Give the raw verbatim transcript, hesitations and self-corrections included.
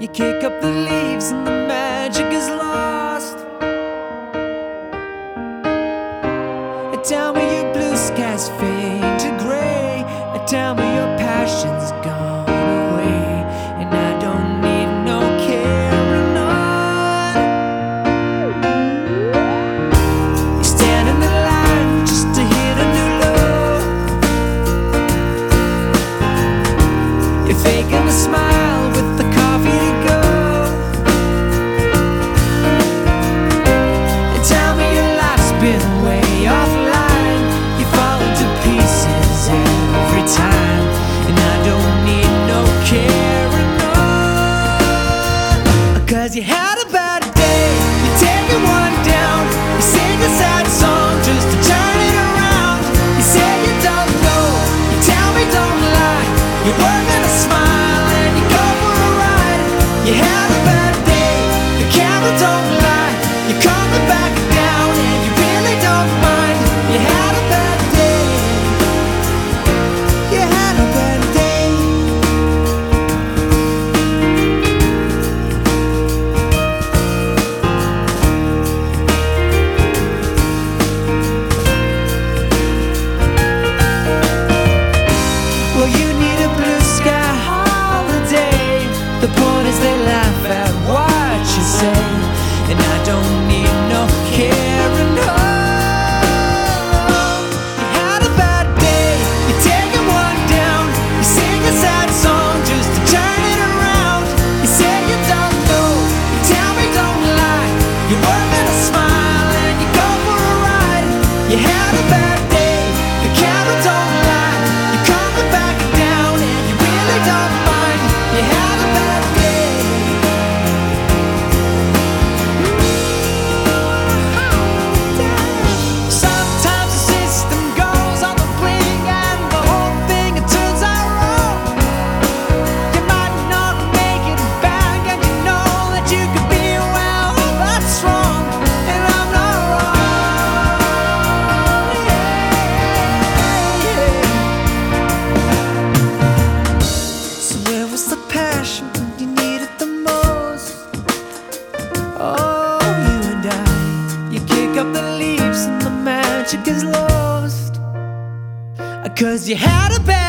You kick up the leaves and the magic is lost. Tell me your blue skies fade to gray. Tell me your passion's gone away, and I don't need no carrying on. You stand in the line just to hit a new low. You're faking a smile with the coffee to go. And tell me your life's been way offline. You fall into pieces every time, and I don't need no carrying on. Cause you had a bad day, you're taking one down. You sing a sad song just to turn it around. You say you don't know, you tell me don't lie. You're working a smile and you go for a ride. You had a bad day, the camera don't lie. You're coming back down and you really don't mind. You had a bad day, you had a bad day. Well, you need a blue sky holiday. The point is they laugh at what you say, and I don't need no carrying on. You had a bad day, you're taking one down. You sing a sad song just to turn it around. You say you don't know, you tell me don't lie. You're working a smile and you go for a ride. You had a bad day, the camera don't lie. You're coming back down and you really don't mind. You had a bad day. Sometimes the system goes on the blink and the whole thing it turns out wrong. You might not make it back, and you know that you could be well. That's wrong, and I'm not wrong. Yeah, yeah. So where was the passion when you needed the most? Oh, you and I, you kick up the leaves and the magic is lost. Cause you had a bad